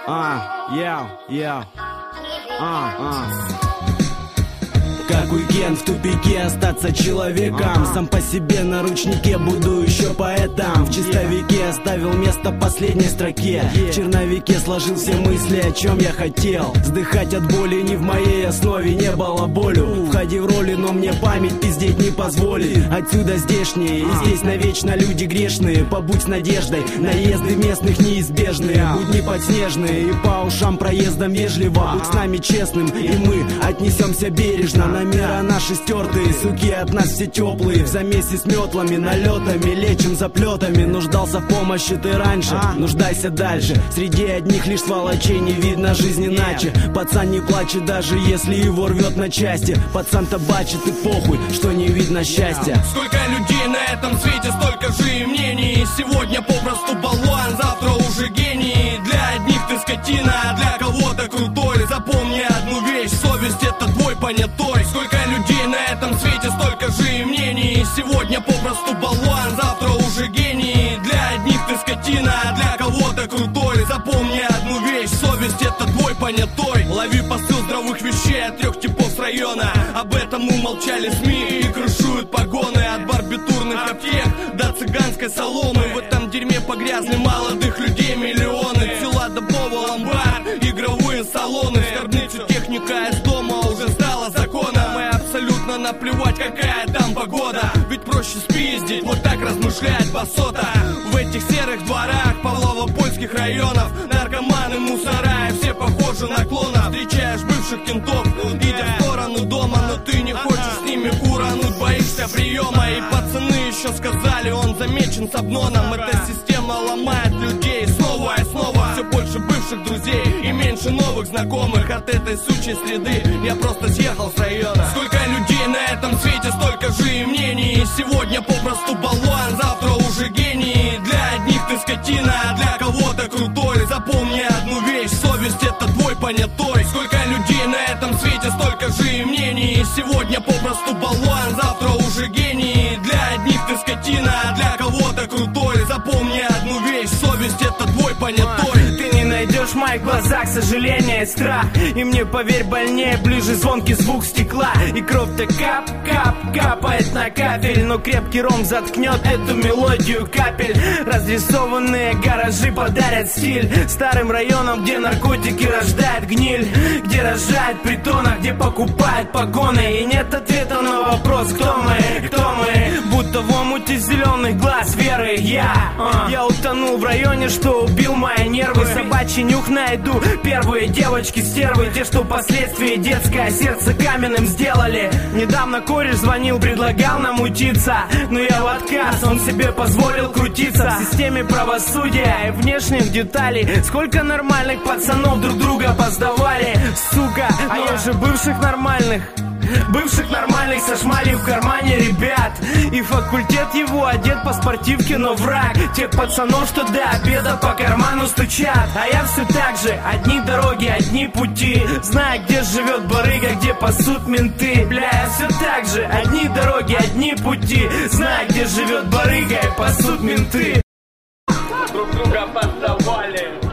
Как уикенд в тупике остаться человеком. Сам по себе на ручнике буду еще поэтом. В чистовике оставил место последней строке. В черновике сложил все мысли, о чем я хотел. Вздыхать от боли не в моей основе, не было болю. Входи в роли, но мне память пиздеть не позволит. Отсюда здешние, и здесь навечно люди грешные. Побудь с надеждой, наезды местных неизбежные. Будни подснежные, и по ушам проездом вежливо. Будь с нами честным, и мы отнесемся бережно. Номера наши стертые, суки от нас все теплые. В замесе с метлами, налетами, лечим заплетами. Нуждался в помощи ты раньше, нуждайся дальше. Среди одних лишь сволочей не видно жизнь иначе. Пацан не плачет, даже если его рвет на части. Пацан-то бачит и похуй, что не видно счастья. Сколько людей на этом свете, столько же и мнений. Сегодня попросту балуан, завтра уже гений. Для одних ты скотина, а для кого-то крутой. Запомни одну вещь, совесть это твой понятой. Сколько людей на этом свете, столько же и мнений. Сегодня попросту балуан, завтра уже гений. Для одних ты скотина, а для кого-то крутой. Запомни одну вещь, совесть это твой понятой. Лови посыл здравых вещей от 3 типов с района. Об этом умолчали СМИ и крышуют погоны. От барбитурных аптек до цыганской соломы. В этом дерьме погрязли молодых людей миллионы. Тела добова, ломбард, игровые салоны. Скорбницу техника из дома уже стала законом. И абсолютно наплевать, какая там погода. Ведь проще спиздить, вот так размышляет басота. В этих серых дворах Павлово-Польских районов наркоманы, мусора, все похожи на клонов. Встречаешь бывших кентов, идя в сторону дома, но ты не хочешь с ними урануть, боишься приема. И пацаны еще сказали, он замечен с обноном. Эта система ломает людей снова и снова. Все больше бывших друзей и меньше новых знакомых. От этой сучьей среды я просто съехал с района. Сколько людей на этом свете, столько же и мнений. Сегодня попросту балуан, завтра уже гений. Для одних ты скотина, а для кого-то крутой. Запомни одну вещь, совесть это твой понятой. Сколько людей на этом свете, столько же и мнений. Сегодня попросту балуан, завтра уже гений. Для одних ты скотина, а для кого-то крутой. Запомни одну вещь, совесть это твой понятой. Ты не найдешь в моих глазах сожаления и страх. И мне, поверь, больнее, ближе звонкий звук стекла. И кровь-то кап-кап капает на кафель. Но крепкий ром заткнет эту мелодию капель. Разрисованные гаражи подарят стиль старым районам, где наркотики рождают гниль, где рожают притоны, где покупают погоны. И нет ответа на вопрос, кто мы, кто мы. Будто в омуте зеленых глаз веры я утонул в районе, что убил мои нервы. Собачий нюх найду, первые девочки-стервы. Те, что впоследствии детское сердце каменным сделали. Недавно кореш звонил, предлагал нам учиться, но я в отказ, он себе позволил крутиться в системе правосудия и внешних деталей. Сколько нормальных пацанов друг друга поздавали, сука. А я же бывших нормальных сошмали в кармане ребят. И факультет его одет по спортивке, но враг тех пацанов, что до обеда по карману стучат. А я все так же, одни дороги, одни пути. Знаю, где живет барыга, где пасут менты. Бля, я все так же, одни дороги, одни пути. Знаю, где живет барыга и пасут менты. Друг друга поздавали.